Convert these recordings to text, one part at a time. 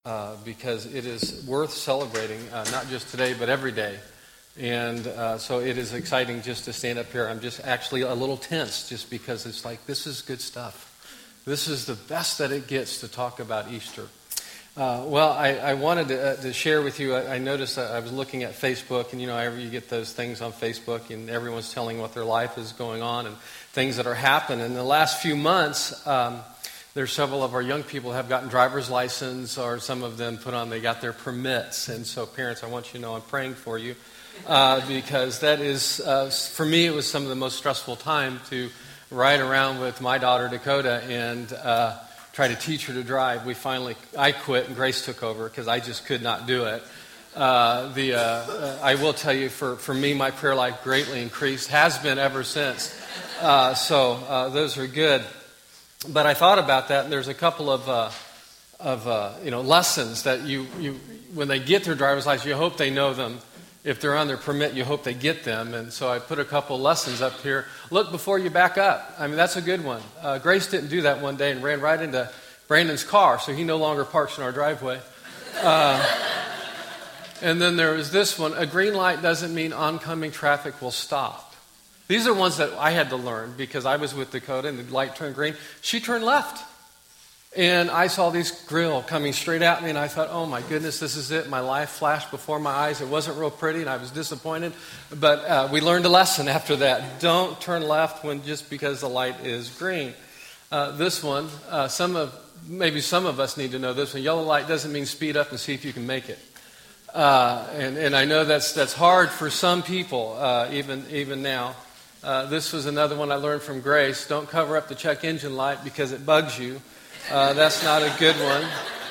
because it is worth celebrating, not just today, but every day. And so it is exciting just to stand up here. I'm just actually a little tense just because it's like, this is good stuff. This is the best that it gets to talk about Easter. I wanted to share with you, I noticed that I was looking at Facebook, and you get those things on Facebook, and everyone's telling what their life is going on and things that are happening. In the last few months, there's several of our young people have gotten driver's license, or some of them they got their permits. And so parents, I want you to know I'm praying for you, because that is, for me, it was some of the most stressful time to ride around with my daughter Dakota and try to teach her to drive. I quit and Grace took over because I just could not do it. I will tell you, for me, my prayer life greatly increased, has been ever since. So those are good. But I thought about that, and there's a couple of lessons that you when they get their driver's license, you hope they know them. If they're on their permit, you hope they get them. And so I put a couple lessons up here. Look before you back up. I mean, that's a good one. Grace didn't do that one day and ran right into Brandon's car, so he no longer parks in our driveway. And then there was this one. A green light doesn't mean oncoming traffic will stop. These are ones that I had to learn because I was with Dakota and the light turned green. She turned left. And I saw this grill coming straight at me, and I thought, oh my goodness, this is it. My life flashed before my eyes. It wasn't real pretty, and I was disappointed. But we learned a lesson after that. Don't turn left just because the light is green. This one, maybe some of us need to know this one. Yellow light doesn't mean speed up and see if you can make it. And I know that's hard for some people, even now. This was another one I learned from Grace. Don't cover up the check engine light because it bugs you. That's not a good one.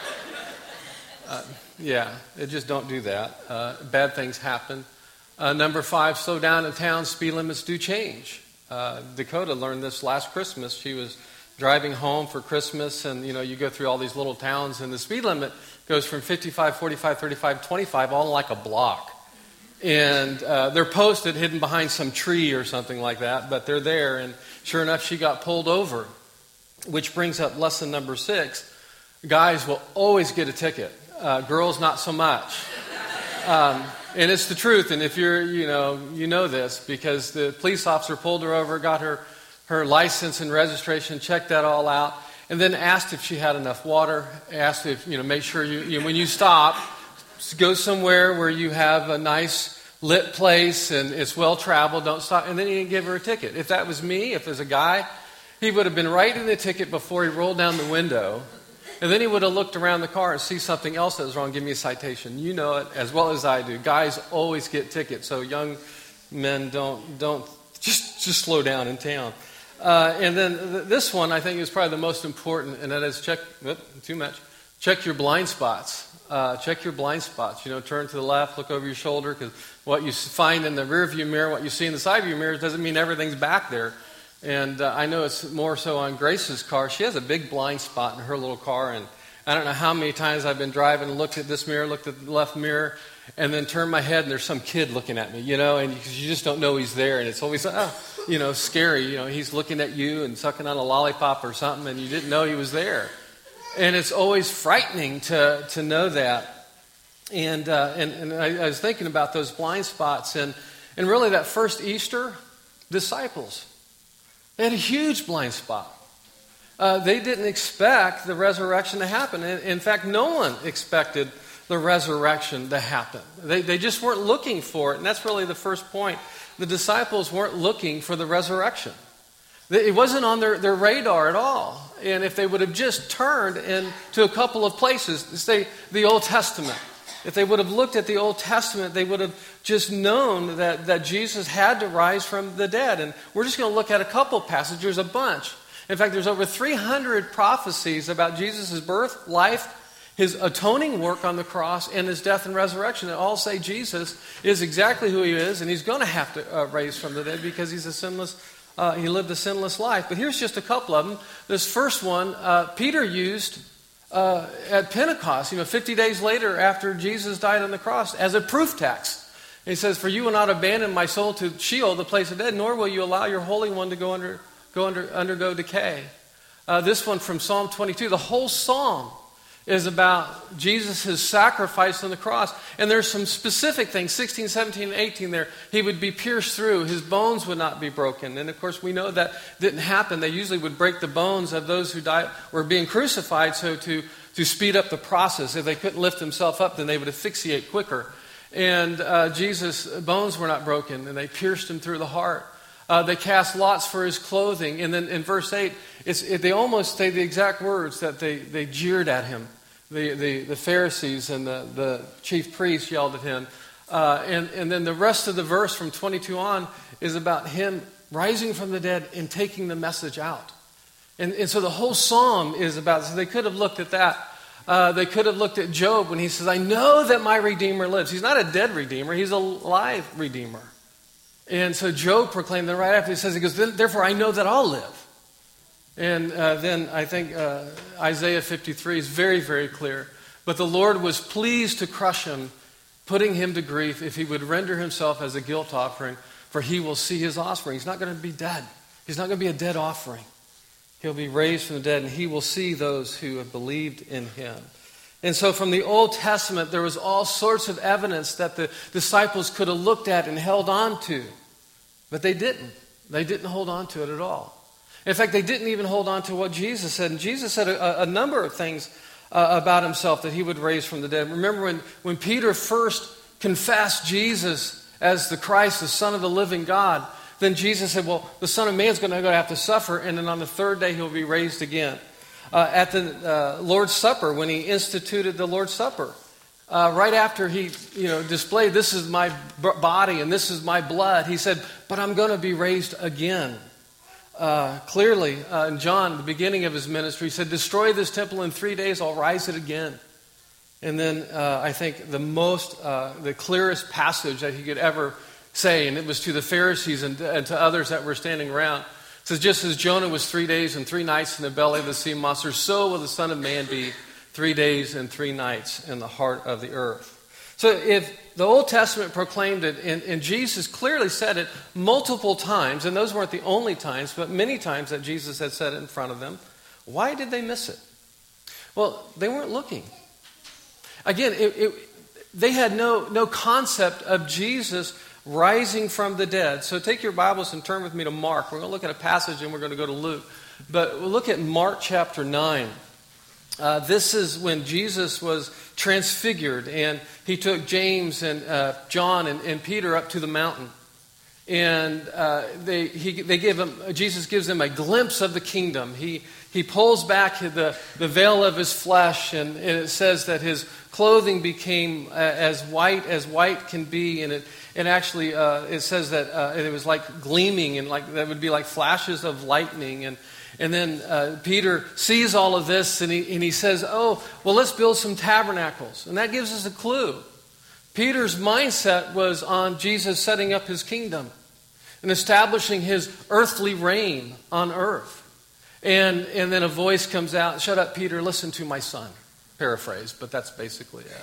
Just don't do that. Bad things happen. Number 5, slow down in town. Speed limits do change. Dakota learned this last Christmas. She was driving home for Christmas, and you go through all these little towns, and the speed limit goes from 55, 45, 35, 25, all in like a block. And they're posted, hidden behind some tree or something like that, but they're there, and sure enough, she got pulled over. Which brings up lesson number 6. Guys will always get a ticket. Girls, not so much. And it's the truth. And if you know this, because the police officer pulled her over, got her license and registration, checked that all out, and then asked if she had enough water, asked if, make sure when you stop, go somewhere where you have a nice lit place and it's well traveled, don't stop. And then he didn't give her a ticket. If that was me, if it was a guy, he would have been writing the ticket before he rolled down the window, and then he would have looked around the car and see something else that was wrong, give me a citation. You know it as well as I do. Guys always get tickets, so young men don't just slow down in town. And then this one I think is probably the most important, and that is check your blind spots. Check your blind spots. Turn to the left, look over your shoulder, because what you find in the rearview mirror, what you see in the side view mirror, doesn't mean everything's back there. And I know it's more so on Grace's car. She has a big blind spot in her little car, and I don't know how many times I've been driving and looked at this mirror, looked at the left mirror, and then turned my head, and there's some kid looking at me, and you just don't know he's there, and it's always, scary. He's looking at you and sucking on a lollipop or something, and you didn't know he was there. And it's always frightening to know that. And I was thinking about those blind spots, and really that first Easter, disciples. They had a huge blind spot. They didn't expect the resurrection to happen. In fact, no one expected the resurrection to happen. They just weren't looking for it. And that's really the first point. The disciples weren't looking for the resurrection. It wasn't on their radar at all. And if they would have just turned into a couple of places, say the Old Testament, if they would have looked at the Old Testament, they would have just known that Jesus had to rise from the dead. And we're just going to look at a couple passages, there's a bunch. In fact, there's over 300 prophecies about Jesus' birth, life, his atoning work on the cross, and his death and resurrection. That all say Jesus is exactly who he is, and he's going to have to rise from the dead because he's he lived a sinless life. But here's just a couple of them. This first one, Peter used at Pentecost, 50 days later after Jesus died on the cross, as a proof text. He says, "For you will not abandon my soul to Sheol, the place of dead, nor will you allow your Holy One to undergo decay." This one from Psalm 22, the whole psalm is about Jesus' sacrifice on the cross. And there's some specific things, 16, 17, and 18 there. He would be pierced through. His bones would not be broken. And, of course, we know that didn't happen. They usually would break the bones of those who died were being crucified so to speed up the process. If they couldn't lift himself up, then they would asphyxiate quicker. And Jesus' bones were not broken, and they pierced him through the heart. They cast lots for his clothing. And then in verse 8, they almost say the exact words that they jeered at him. The Pharisees and the chief priests yelled at him. And then the rest of the verse from 22 on is about him rising from the dead and taking the message out. And so the whole psalm is about, so they could have looked at that. They could have looked at Job when he says, I know that my Redeemer lives. He's not a dead Redeemer, he's a live Redeemer. And so Job proclaimed that right after he goes, therefore I know that I'll live. And then I think Isaiah 53 is very, very clear. But the Lord was pleased to crush him, putting him to grief if he would render himself as a guilt offering, for he will see his offspring. He's not going to be dead. He's not going to be a dead offering. He'll be raised from the dead, and he will see those who have believed in him. And so from the Old Testament, there was all sorts of evidence that the disciples could have looked at and held on to. But they didn't. They didn't hold on to it at all. In fact, they didn't even hold on to what Jesus said. And Jesus said a number of things about himself that he would raise from the dead. Remember when Peter first confessed Jesus as the Christ, the Son of the living God, then Jesus said, well, the Son of Man is going to have to suffer, and then on the third day he'll be raised again. At the Lord's Supper, when he instituted the Lord's Supper, right after he displayed, this is my body and this is my blood, he said, but I'm going to be raised again. Clearly, in John, the beginning of his ministry, he said, destroy this temple in 3 days, I'll rise it again. And then I think the clearest passage that he could ever say, and it was to the Pharisees and to others that were standing around, it says, just as Jonah was 3 days and 3 nights in the belly of the sea monster, so will the Son of Man be 3 days and 3 nights in the heart of the earth. So if the Old Testament proclaimed it, and Jesus clearly said it multiple times, and those weren't the only times, but many times that Jesus had said it in front of them, why did they miss it? Well, they weren't looking. Again, they had no concept of Jesus rising from the dead. So take your Bibles and turn with me to Mark. We're going to look at a passage and we're going to go to Luke. But we'll look at Mark chapter 9. This is when Jesus was transfigured, and he took James and John and Peter up to the mountain. And Jesus gives them a glimpse of the kingdom. He pulls back the veil of his flesh, and it says that his clothing became as white can be, and it says that it was like gleaming, and like that would be like flashes of lightning. And then Peter sees all of this, and he says, oh, well, let's build some tabernacles. And that gives us a clue. Peter's mindset was on Jesus setting up his kingdom and establishing his earthly reign on earth. And then a voice comes out, shut up, Peter, listen to my son. Paraphrase, but that's basically it.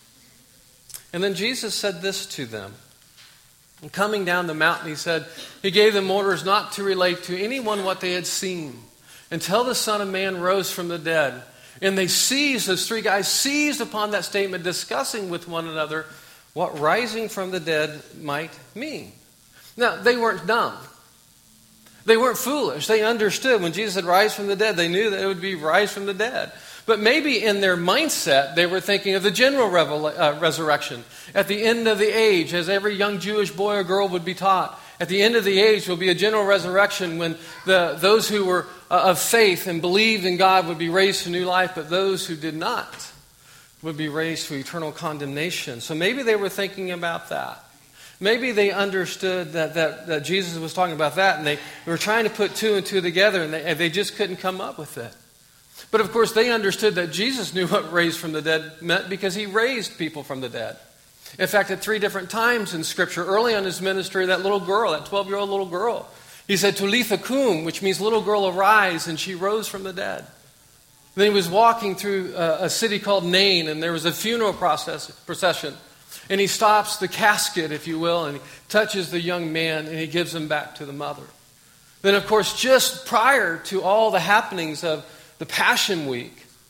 And then Jesus said this to them. And coming down the mountain, he gave them orders not to relate to anyone what they had seen until the Son of Man rose from the dead. And those 3 guys seized upon that statement, discussing with one another what rising from the dead might mean. Now, they weren't dumb. They weren't foolish. They understood when Jesus said rise from the dead, they knew that it would be rise from the dead. But maybe in their mindset, they were thinking of the general resurrection. At the end of the age, as every young Jewish boy or girl would be taught, at the end of the age will be a general resurrection when those who were of faith and believed in God would be raised to new life, but those who did not would be raised to eternal condemnation. So maybe they were thinking about that. Maybe they understood that Jesus was talking about that, and they were trying to put 2 and 2 together, and they just couldn't come up with it. But of course, they understood that Jesus knew what raised from the dead meant because he raised people from the dead. In fact, at 3 different times in Scripture, early on his ministry, that little girl, that 12-year-old little girl, he said, Talitha kum, which means little girl arise, and she rose from the dead. Then he was walking through a city called Nain, and there was a funeral procession. And he stops the casket, if you will, and he touches the young man, and he gives him back to the mother. Then, of course, just prior to all the happenings of the Passion Week,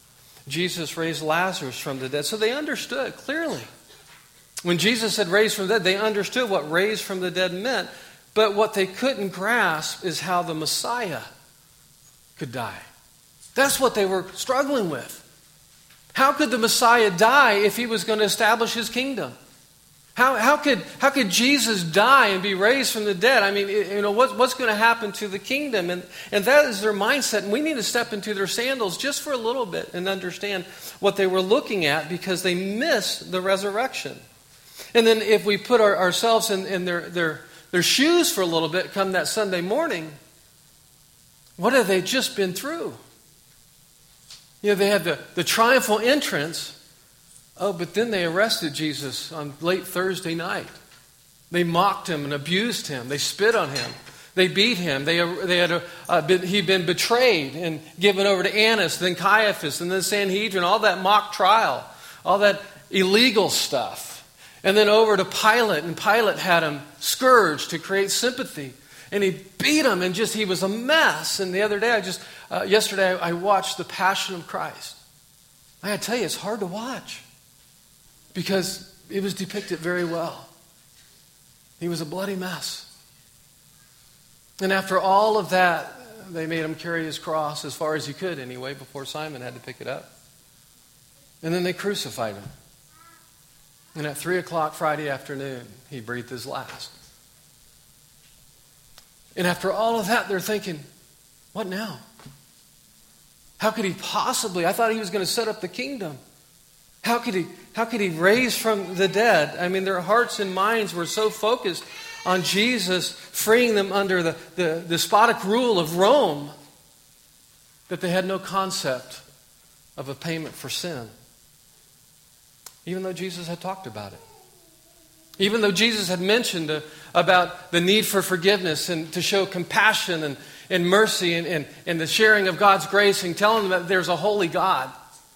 Jesus raised Lazarus from the dead. So they understood clearly. When Jesus said raised from the dead, they understood what raised from the dead meant. But what they couldn't grasp is how the Messiah could die. That's what they were struggling with. How could the Messiah die if he was going to establish his kingdom? How could Jesus die and be raised from the dead? I mean, what's going to happen to the kingdom? And that is their mindset. And we need to step into their sandals just for a little bit and understand what they were looking at, because they missed the resurrection. And then if we put ourselves in their shoes for a little bit come that Sunday morning, what have they just been through? They had the triumphal entrance. Oh, but then they arrested Jesus on late Thursday night. They mocked him and abused him. They spit on him. They beat him. He'd been betrayed and given over to Annas, then Caiaphas, and then Sanhedrin, all that mock trial, all that illegal stuff. And then over to Pilate, and Pilate had him scourged to create sympathy. And he beat him, and he was a mess. And the other day, yesterday I watched The Passion of Christ. I gotta tell you, it's hard to watch, because it was depicted very well. He was a bloody mess. And after all of that, they made him carry his cross as far as he could anyway, before Simon had to pick it up. And then they crucified him. And at 3 o'clock Friday afternoon, he breathed his last. And after all of that, they're thinking, what now? How could he possibly? I thought he was going to set up the kingdom. How could he raise from the dead? I mean, their hearts and minds were so focused on Jesus freeing them under the despotic rule of Rome that they had no concept of a payment for sin. Even though Jesus had talked about it. Even though Jesus had mentioned about the need for forgiveness and to show compassion and mercy and the sharing of God's grace, and telling them that there's a holy God.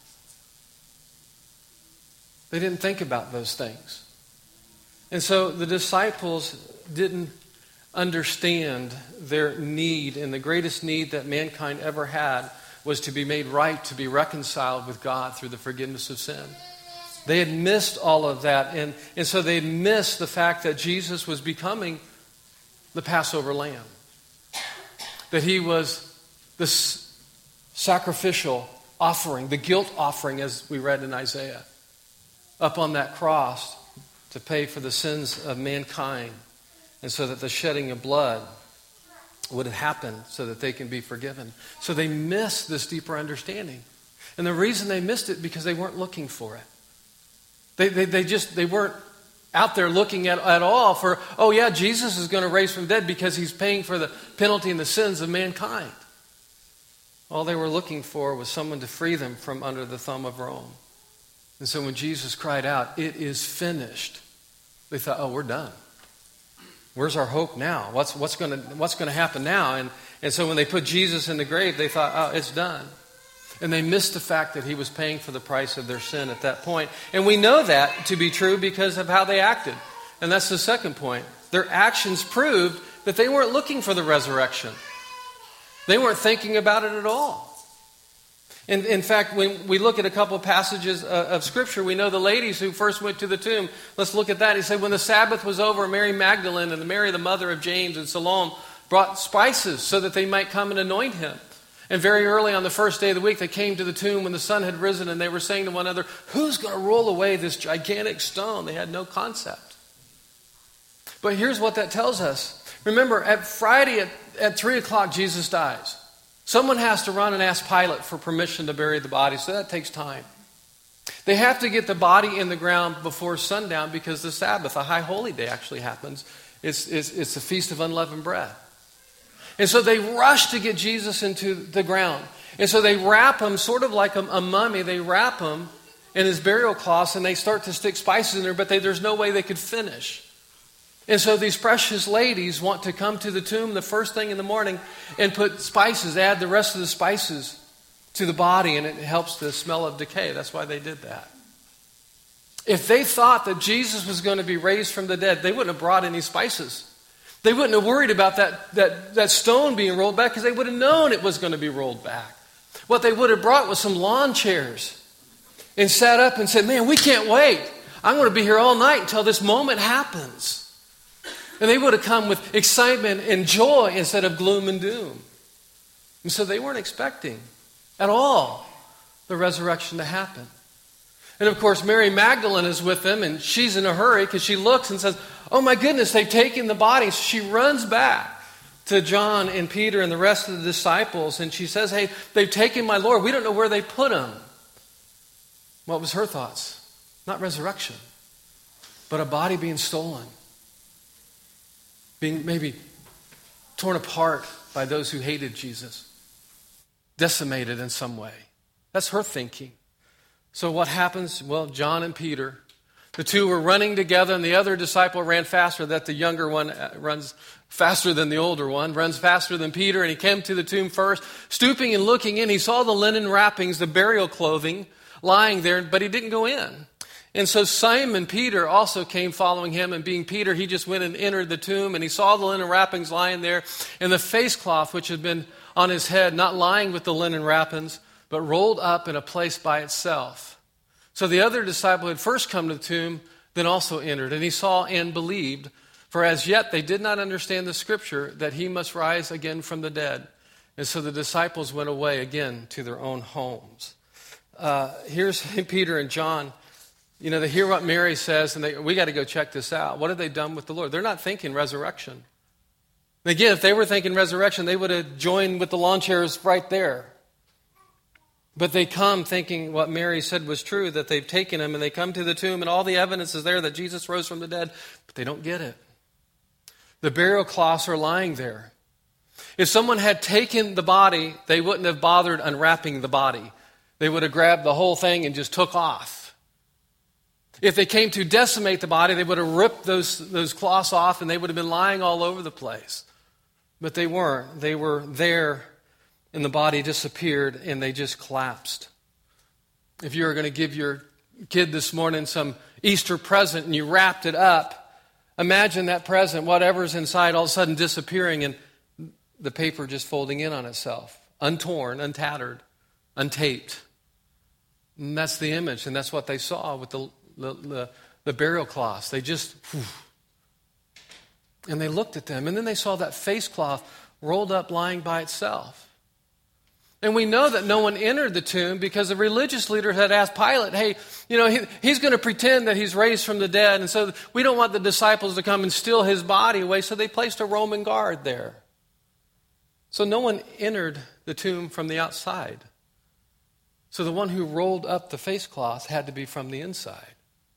They didn't think about those things. And so the disciples didn't understand their need, and the greatest need that mankind ever had was to be made right, to be reconciled with God through the forgiveness of sin. They had missed all of that, and so they had missed the fact that Jesus was becoming the Passover lamb. That he was the sacrificial offering, the guilt offering, as we read in Isaiah, up on that cross to pay for the sins of mankind, and so that the shedding of blood would happen so that they can be forgiven. So they missed this deeper understanding. And the reason they missed it, because they weren't looking for it. They weren't out there looking at all for, oh yeah, Jesus is going to raise from the dead because he's paying for the penalty and the sins of mankind. All they were looking for was someone to free them from under the thumb of Rome. And so when Jesus cried out, "It is finished," they thought, oh, we're done. Where's our hope now? What's going to happen now? And so when they put Jesus in the grave, they thought, oh, it's done. And they missed the fact that he was paying for the price of their sin at that point. And we know that to be true because of how they acted. And that's the second point. Their actions proved that they weren't looking for the resurrection. They weren't thinking about it at all. In fact, when we look at a couple of passages of Scripture, we know the ladies who first went to the tomb. Let's look at that. He said, when the Sabbath was over, Mary Magdalene and Mary, the mother of James, and Salome brought spices so that they might come and anoint him. And very early on the first day of the week, they came to the tomb when the sun had risen, and they were saying to one another, who's going to roll away this gigantic stone? They had no concept. But here's what that tells us. Remember, at Friday at 3 o'clock, Jesus dies. Someone has to run and ask Pilate for permission to bury the body, so that takes time. They have to get the body in the ground before sundown because the Sabbath, a high holy day, actually happens. It's the Feast of Unleavened Bread. And so they rush to get Jesus into the ground. And so they wrap him sort of like a mummy. They wrap him in his burial cloths and they start to stick spices in there, but there's no way they could finish. And so these precious ladies want to come to the tomb the first thing in the morning and put spices, add the rest of the spices to the body, and it helps the smell of decay. That's why they did that. If they thought that Jesus was going to be raised from the dead, they wouldn't have brought any spices. They wouldn't have worried about that stone being rolled back because they would have known it was going to be rolled back. What they would have brought was some lawn chairs and sat up and said, man, we can't wait. I'm going to be here all night until this moment happens. And they would have come with excitement and joy instead of gloom and doom. And so they weren't expecting at all the resurrection to happen. And of course, Mary Magdalene is with them, and she's in a hurry because she looks and says, oh my goodness, they've taken the body. So she runs back to John and Peter and the rest of the disciples, and she says, hey, they've taken my Lord. We don't know where they put him. What was her thoughts? Not resurrection, but a body being stolen, being maybe torn apart by those who hated Jesus, decimated in some way. That's her thinking. So what happens? Well, John and Peter, the two were running together, and the other disciple ran faster. That the younger one runs faster than the older one, runs faster than Peter, and he came to the tomb first. Stooping and looking in, he saw the linen wrappings, the burial clothing, lying there, but he didn't go in. And so Simon Peter also came following him, and being Peter, he just went and entered the tomb, and he saw the linen wrappings lying there, and the face cloth which had been on his head, not lying with the linen wrappings, but rolled up in a place by itself. So the other disciple had first come to the tomb, then also entered, and he saw and believed, for as yet they did not understand the scripture that he must rise again from the dead. And so the disciples went away again to their own homes. Here's Peter and John. You know, they hear what Mary says, and we got to go check this out. What have they done with the Lord? They're not thinking resurrection. Again, if they were thinking resurrection, they would have joined with the lawn chairs right there. But they come thinking what Mary said was true, that they've taken him, and they come to the tomb, and all the evidence is there that Jesus rose from the dead, but they don't get it. The burial cloths are lying there. If someone had taken the body, they wouldn't have bothered unwrapping the body. They would have grabbed the whole thing and just took off. If they came to decimate the body, they would have ripped those cloths off, and they would have been lying all over the place. But they weren't. They were there, and the body disappeared, and they just collapsed. If you were going to give your kid this morning some Easter present and you wrapped it up, imagine that present, whatever's inside, all of a sudden disappearing and the paper just folding in on itself, untorn, untattered, untaped. And that's the image, and that's what they saw with the burial cloths. They just, and they looked at them, and then they saw that face cloth rolled up lying by itself. And we know that no one entered the tomb because the religious leader had asked Pilate, hey, you know, he's going to pretend that he's raised from the dead, and so we don't want the disciples to come and steal his body away, so they placed a Roman guard there. So no one entered the tomb from the outside. So the one who rolled up the face cloth had to be from the inside.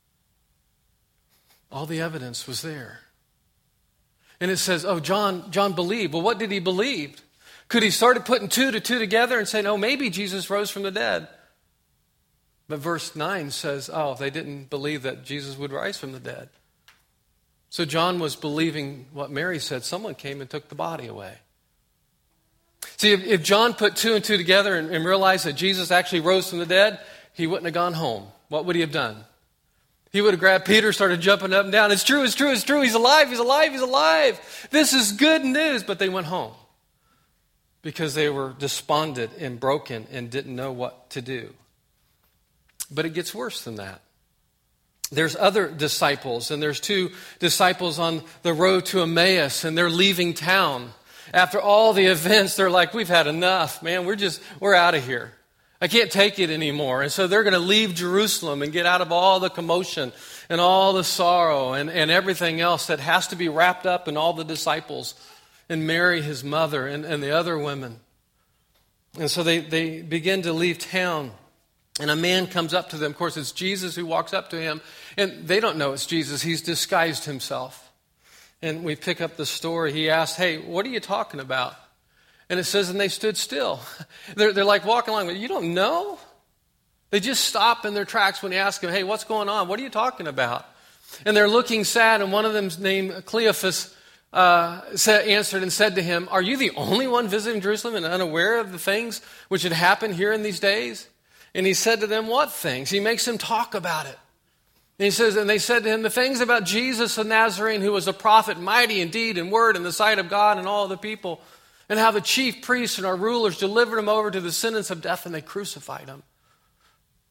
All the evidence was there. And it says, oh, John believed. Well, what did he believe? Could he start putting two to two together and say, no, maybe Jesus rose from the dead? But verse 9 says, oh, they didn't believe that Jesus would rise from the dead. So John was believing what Mary said. Someone came and took the body away. See, if John put two and two together and realized that Jesus actually rose from the dead, he wouldn't have gone home. What would he have done? He would have grabbed Peter, started jumping up and down. It's true, it's true, it's true. He's alive, he's alive, he's alive. This is good news. But they went home because they were despondent and broken and didn't know what to do. But it gets worse than that. There's other disciples, and there's two disciples on the road to Emmaus, and they're leaving town. After all the events, they're like, we've had enough, man. We're out of here. I can't take it anymore. And so they're going to leave Jerusalem and get out of all the commotion and all the sorrow and everything else that has to be wrapped up in all the disciples and Mary, his mother, and the other women. And so they begin to leave town. And a man comes up to them. Of course, it's Jesus who walks up to him. And they don't know it's Jesus. He's disguised himself. And we pick up the story. He asked, hey, what are you talking about? And it says, and they stood still. They're like walking along. You don't know? They just stop in their tracks when he asks them, hey, what's going on? What are you talking about? And they're looking sad. And one of them named Cleophas answered and said to him, are you the only one visiting Jerusalem and unaware of the things which had happened here in these days? And he said to them, what things? He makes them talk about it. And he says, and they said to him, the things about Jesus the Nazarene, who was a prophet, mighty in deed and word in the sight of God and all the people, and how the chief priests and our rulers delivered him over to the sentence of death, and they crucified him.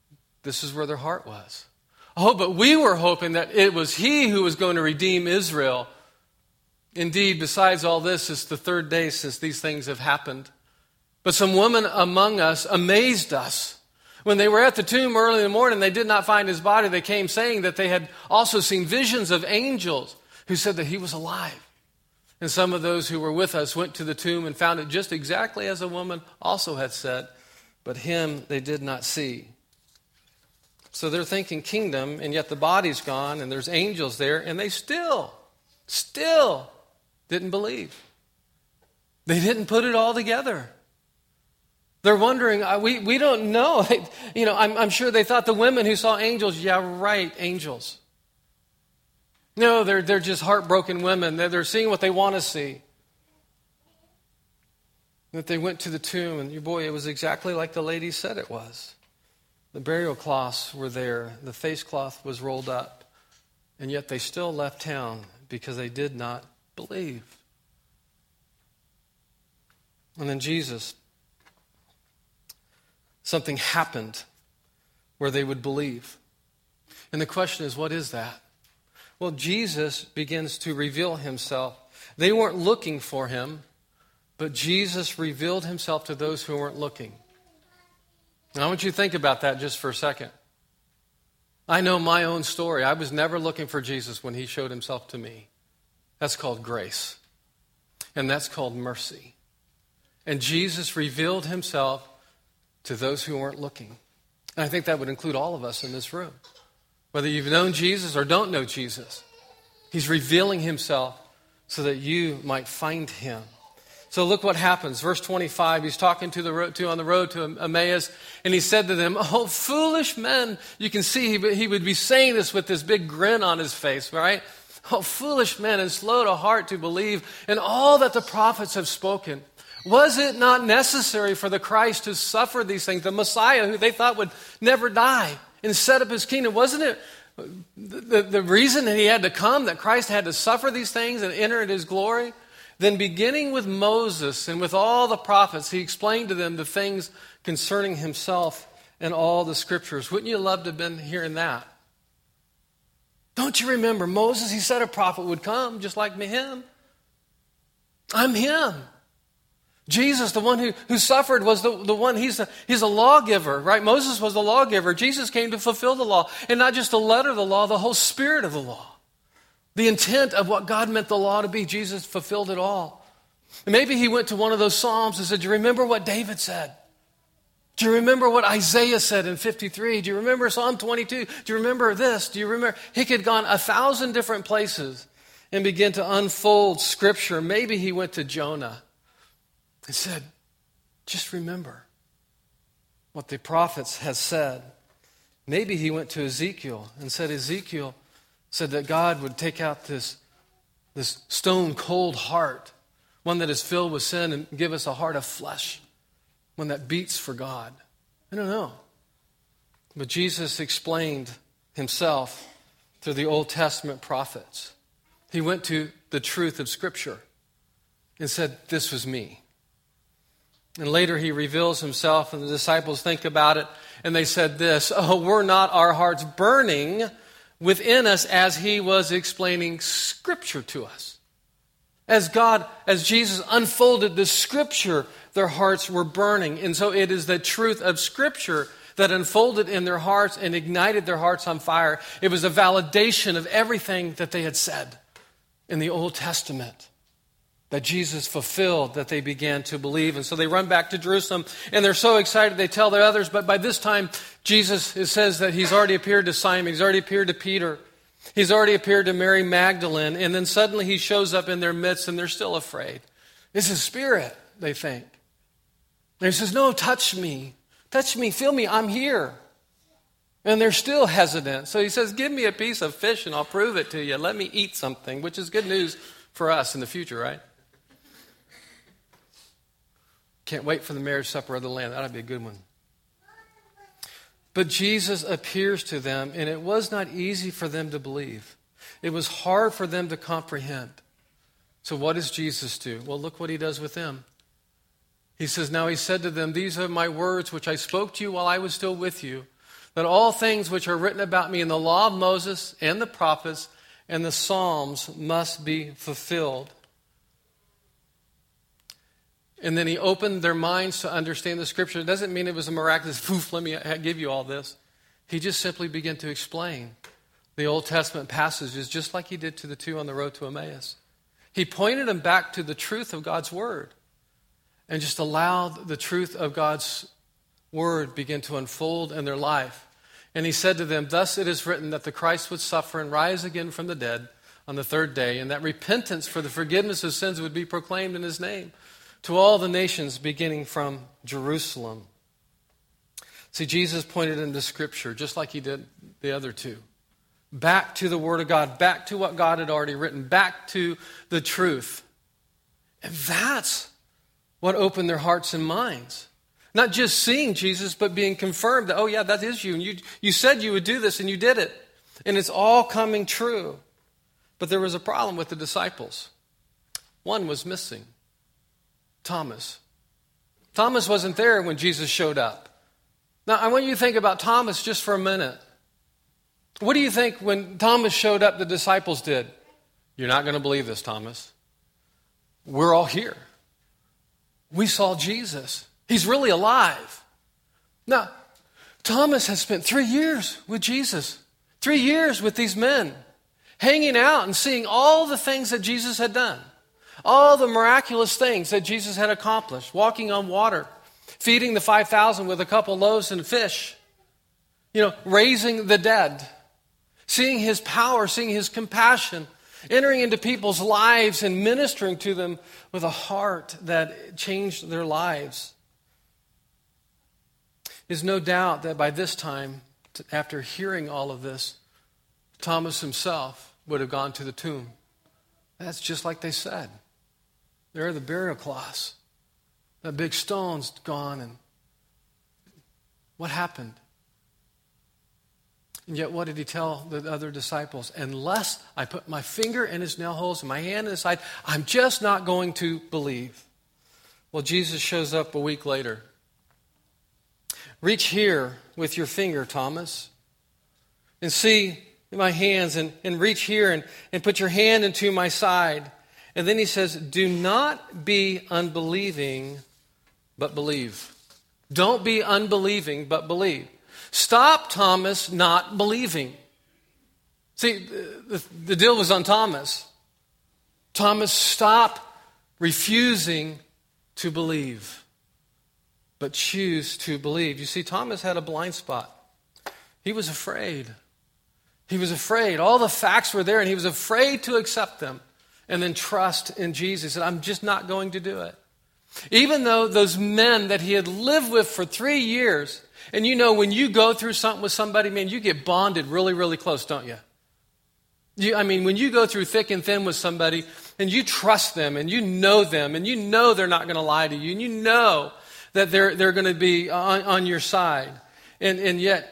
This is where their heart was. Oh, but we were hoping that it was he who was going to redeem Israel. Indeed, besides all this, it's the third day since these things have happened. But some women among us amazed us. When they were at the tomb early in the morning, they did not find his body. They came saying that they had also seen visions of angels who said that he was alive. And some of those who were with us went to the tomb and found it just exactly as a woman also had said, but him they did not see. So they're thinking kingdom, and yet the body's gone, and there's angels there, and they still didn't believe. They didn't put it all together. They're wondering, we don't know. I'm sure they thought the women who saw angels, yeah, right, angels. No, they're just heartbroken women. They're seeing what they want to see. That they went to the tomb, and boy, it was exactly like the lady said it was. The burial cloths were there. The face cloth was rolled up. And yet they still left town because they did not believe. And then Jesus, something happened where they would believe. And the question is, what is that? Well, Jesus begins to reveal himself. They weren't looking for him, but Jesus revealed himself to those who weren't looking. Now, I want you to think about that just for a second. I know my own story. I was never looking for Jesus when he showed himself to me. That's called grace. And that's called mercy. And Jesus revealed himself to those who weren't looking. And I think that would include all of us in this room. Whether you've known Jesus or don't know Jesus, he's revealing himself so that you might find him. So look what happens. Verse 25, he's talking on the road to Emmaus, and he said to them, "Oh, foolish men." You can see he would be saying this with this big grin on his face, right? "Oh, foolish men, and slow to heart to believe in all that the prophets have spoken. Was it not necessary for the Christ to suffer these things?" The Messiah, who they thought would never die and set up his kingdom. Wasn't it the reason that he had to come, that Christ had to suffer these things and enter into his glory? Then beginning with Moses and with all the prophets, he explained to them the things concerning himself and all the scriptures. Wouldn't you love to have been hearing that? Don't you remember Moses? He said a prophet would come just like him. I'm him. Jesus, the one who suffered, was the one, he's a lawgiver, right? Moses was the lawgiver. Jesus came to fulfill the law. And not just the letter of the law, the whole spirit of the law. The intent of what God meant the law to be. Jesus fulfilled it all. And maybe he went to one of those Psalms and said, "Do you remember what David said? Do you remember what Isaiah said in 53? Do you remember Psalm 22? Do you remember this? Do you remember?" He could have gone 1,000 different places and begin to unfold Scripture. Maybe he went to Jonah and said, "Just remember what the prophets have said." Maybe he went to Ezekiel and said, Ezekiel said that God would take out this stone cold heart, one that is filled with sin, and give us a heart of flesh, one that beats for God. I don't know. But Jesus explained himself through the Old Testament prophets. He went to the truth of Scripture and said, "This was me." And later he reveals himself, and the disciples think about it, and they said this, "Oh, were not our hearts burning within us," as he was explaining Scripture to us. As Jesus unfolded the Scripture, their hearts were burning. And so it is the truth of Scripture that unfolded in their hearts and ignited their hearts on fire. It was a validation of everything that they had said in the Old Testament that Jesus fulfilled, that they began to believe. And so they run back to Jerusalem, and they're so excited they tell the others. But by this time, Jesus, it says that he's already appeared to Simon. He's already appeared to Peter. He's already appeared to Mary Magdalene. And then suddenly he shows up in their midst, and they're still afraid. It's a spirit, they think. And he says, "No, touch me. Touch me, feel me, I'm here." And they're still hesitant. So he says, "Give me a piece of fish and I'll prove it to you. Let me eat something," which is good news for us in the future, right? Can't wait for the marriage supper of the Lamb. That'll be a good one. But Jesus appears to them, and it was not easy for them to believe. It was hard for them to comprehend. So what does Jesus do? Well, look what he does with them. He says, "Now he said to them, 'These are my words which I spoke to you while I was still with you, that all things which are written about me in the law of Moses and the prophets and the Psalms must be fulfilled. And then he opened their minds to understand the Scripture. It doesn't mean it was a miraculous, poof, let me give you all this. He just simply began to explain the Old Testament passages just like he did to the two on the road to Emmaus. He pointed them back to the truth of God's Word and just allowed the truth of God's Word begin to unfold in their life. And he said to them, thus it is written that the Christ would suffer and rise again from the dead on the third day, and that repentance for the forgiveness of sins would be proclaimed in his name to all the nations beginning from Jerusalem. See, Jesus pointed into Scripture just like he did the other two. Back to the Word of God, back to what God had already written, back to the truth. And that's what opened their hearts and minds. Not just seeing Jesus, but being confirmed that, oh yeah, that is you. And you said you would do this, and you did it. And it's all coming true. But there was a problem with the disciples. One was missing. Thomas. Thomas wasn't there when Jesus showed up. Now, I want you to think about Thomas just for a minute. What do you think when Thomas showed up, the disciples did? You're not going to believe this, Thomas. We're all here. We saw Jesus. He's really alive. Now, Thomas has spent 3 years with Jesus. 3 years with these men, hanging out and seeing all the things that Jesus had done. All the miraculous things that Jesus had accomplished. Walking on water, feeding the 5,000 with a couple loaves and fish. Raising the dead. Seeing his power, seeing his compassion, entering into people's lives and ministering to them with a heart that changed their lives. There's no doubt that by this time, after hearing all of this, Thomas himself would have gone to the tomb. That's just like they said. There are the burial cloths. That big stone's gone, and what happened? And yet what did he tell the other disciples? Unless I put my finger in his nail holes and my hand in his side, I'm just not going to believe. Well, Jesus shows up a week later. Reach here with your finger, Thomas, and see my hands, and reach here and put your hand into my side. And then he says, do not be unbelieving, but believe. Don't be unbelieving, but believe. Stop Thomas not believing. See, the deal was on Thomas. Thomas, stop refusing to believe, but choose to believe. You see, Thomas had a blind spot. He was afraid. He was afraid. All the facts were there, and he was afraid to accept them and then trust in Jesus. He said, I'm just not going to do it. Even though those men that he had lived with for 3 years, and when you go through something with somebody, man, you get bonded really, really close, don't you? When you go through thick and thin with somebody, and you trust them, and you know them, and you know they're not going to lie to you, and you know that they're going to be on your side, and yet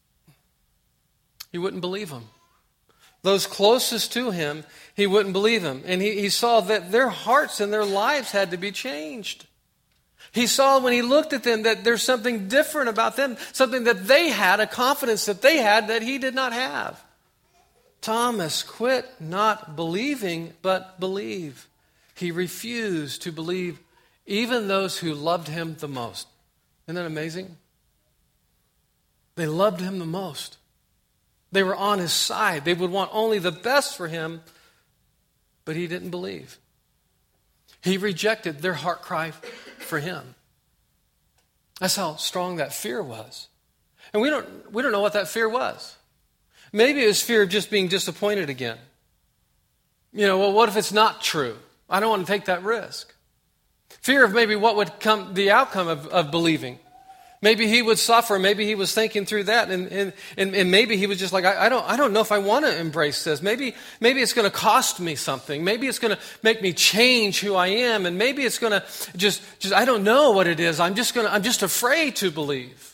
he wouldn't believe them. Those closest to him, he wouldn't believe them. And he saw that their hearts and their lives had to be changed. He saw when he looked at them that there's something different about them, something that they had, a confidence that they had that he did not have. Thomas, quit not believing, but believe. He refused to believe even those who loved him the most. Isn't that amazing? They loved him the most. They were on his side. They would want only the best for him, but he didn't believe. He rejected their heart cry for him. That's how strong that fear was. And we don't know what that fear was. Maybe it was fear of just being disappointed again. What if it's not true? I don't want to take that risk. Fear of maybe what would come, the outcome of believing. Maybe he would suffer. Maybe he was thinking through that, and maybe he was just like, I don't know if I want to embrace this. Maybe it's going to cost me something. Maybe it's going to make me change who I am, and maybe it's going to just I don't know what it is. I'm just afraid to believe.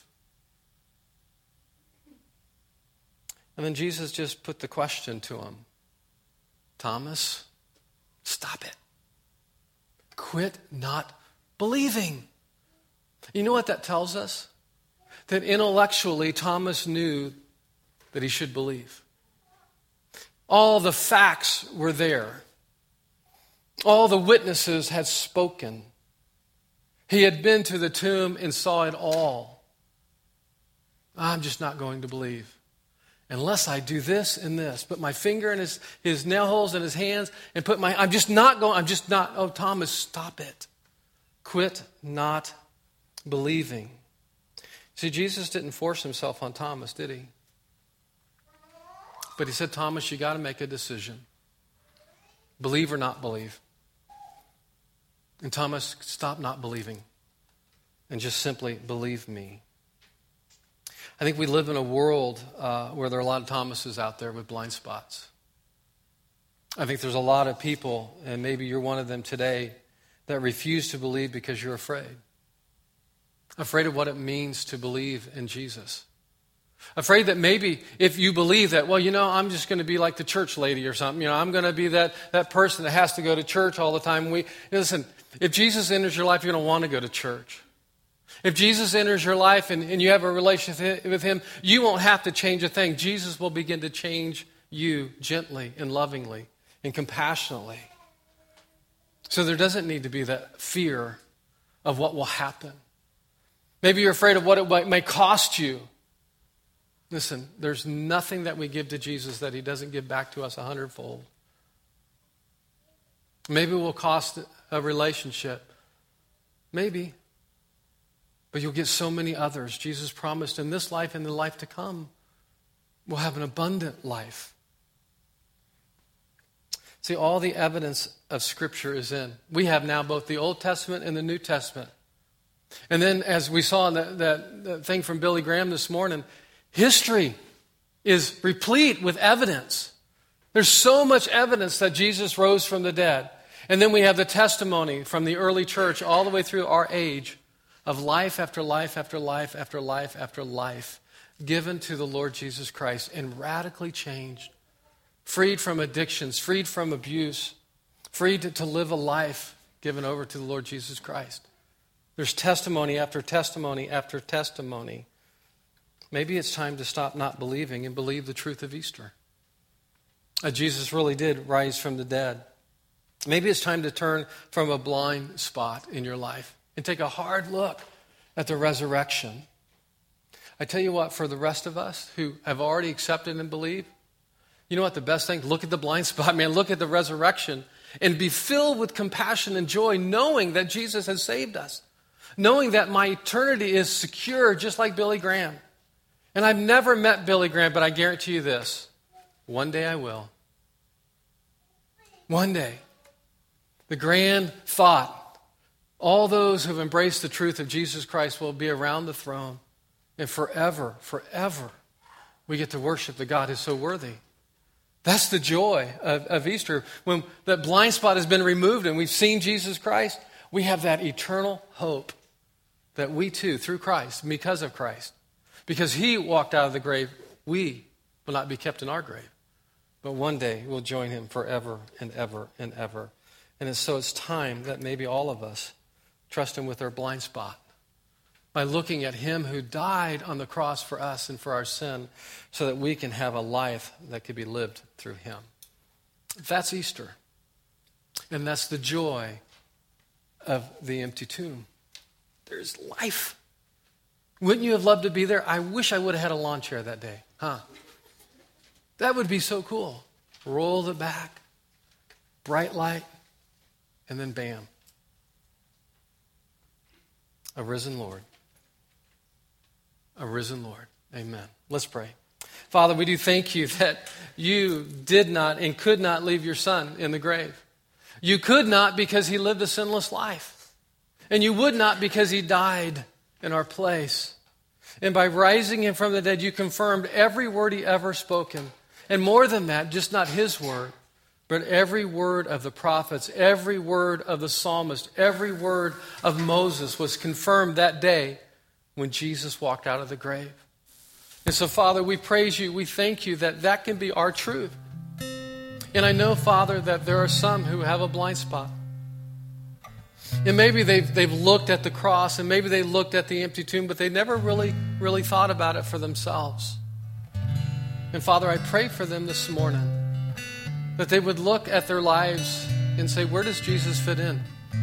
And then Jesus just put the question to him, Thomas, stop it. Quit not believing. You know what that tells us? that intellectually Thomas knew that he should believe. All the facts were there. All the witnesses had spoken. He had been to the tomb and saw it all. I'm just not going to believe unless I do this and this. Put my finger in his nail holes in his hands and I'm just not. Oh, Thomas, stop it. Quit not believing. See, Jesus didn't force himself on Thomas, did he? But he said, Thomas, you got to make a decision. Believe or not believe. And Thomas, stop not believing and just simply believe me. I think we live in a world where there are a lot of Thomases out there with blind spots. I think there's a lot of people, and maybe you're one of them today, that refuse to believe because you're afraid. Afraid of what it means to believe in Jesus. Afraid that maybe if you believe that, well, I'm just going to be like the church lady or something. I'm going to be that person that has to go to church all the time. Listen, if Jesus enters your life, you're going to want to go to church. If Jesus enters your life and you have a relationship with him, you won't have to change a thing. Jesus will begin to change you gently and lovingly and compassionately. So there doesn't need to be that fear of what will happen. Maybe you're afraid of what it may cost you. Listen, there's nothing that we give to Jesus that he doesn't give back to us 100-fold. Maybe it will cost a relationship. Maybe. But you'll get so many others. Jesus promised in this life and the life to come, we'll have an abundant life. See, all the evidence of Scripture is in. We have now both the Old Testament and the New Testament. And then as we saw in that thing from Billy Graham this morning, history is replete with evidence. There's so much evidence that Jesus rose from the dead. And then we have the testimony from the early church all the way through our age of life after life after life after life after life given to the Lord Jesus Christ and radically changed, freed from addictions, freed from abuse, freed to live a life given over to the Lord Jesus Christ. There's testimony after testimony after testimony. Maybe it's time to stop not believing and believe the truth of Easter. Jesus really did rise from the dead. Maybe it's time to turn from a blind spot in your life and take a hard look at the resurrection. I tell you what, for the rest of us who have already accepted and believed, you know what the best thing? Look at the blind spot, man. Look at the resurrection and be filled with compassion and joy knowing that Jesus has saved us. Knowing that my eternity is secure just like Billy Graham. And I've never met Billy Graham, but I guarantee you this. One day I will. One day. The grand thought. All those who have embraced the truth of Jesus Christ will be around the throne. And forever, forever, we get to worship the God who's so worthy. That's the joy of Easter. When that blind spot has been removed and we've seen Jesus Christ, we have that eternal hope that we too, through Christ, because of Christ, because he walked out of the grave, we will not be kept in our grave. But one day we'll join him forever and ever and ever. And so it's time that maybe all of us trust him with our blind spot by looking at him who died on the cross for us and for our sin so that we can have a life that could be lived through him. That's Easter. And that's the joy of the empty tomb. There's life. Wouldn't you have loved to be there? I wish I would have had a lawn chair that day. Huh? That would be so cool. Roll it back, bright light, and then bam. A risen Lord. A risen Lord. Amen. Let's pray. Father, we do thank you that you did not and could not leave your son in the grave. You could not because he lived a sinless life. And you would not because he died in our place. And by rising him from the dead, you confirmed every word he ever spoken. And more than that, just not his word, but every word of the prophets, every word of the psalmist, every word of Moses was confirmed that day when Jesus walked out of the grave. And so, Father, we praise you. We thank you that that can be our truth. And I know, Father, that there are some who have a blind spot. And maybe they've looked at the cross and maybe they looked at the empty tomb, but they never really really thought about it for themselves. And Father, I pray for them this morning that they would look at their lives and say, where does Jesus fit in?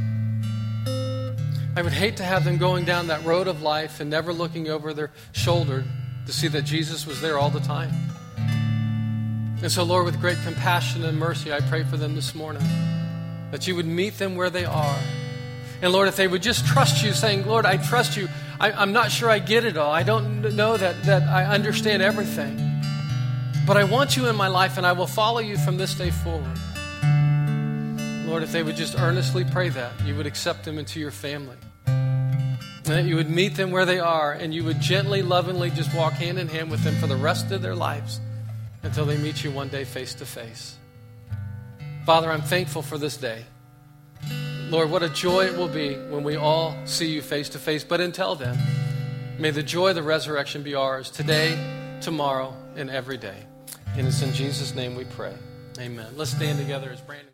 I would hate to have them going down that road of life and never looking over their shoulder to see that Jesus was there all the time. And so, Lord, with great compassion and mercy, I pray for them this morning, that you would meet them where they are. And Lord, if they would just trust you, saying, Lord, I trust you. I'm not sure I get it all. I don't know that I understand everything. But I want you in my life, and I will follow you from this day forward. Lord, if they would just earnestly pray that, you would accept them into your family. And that you would meet them where they are, and you would gently, lovingly just walk hand in hand with them for the rest of their lives until they meet you one day face to face. Father, I'm thankful for this day. Lord, what a joy it will be when we all see you face to face. But until then, may the joy of the resurrection be ours today, tomorrow, and every day. And it's in Jesus' name we pray. Amen. Let's stand together as Brandon.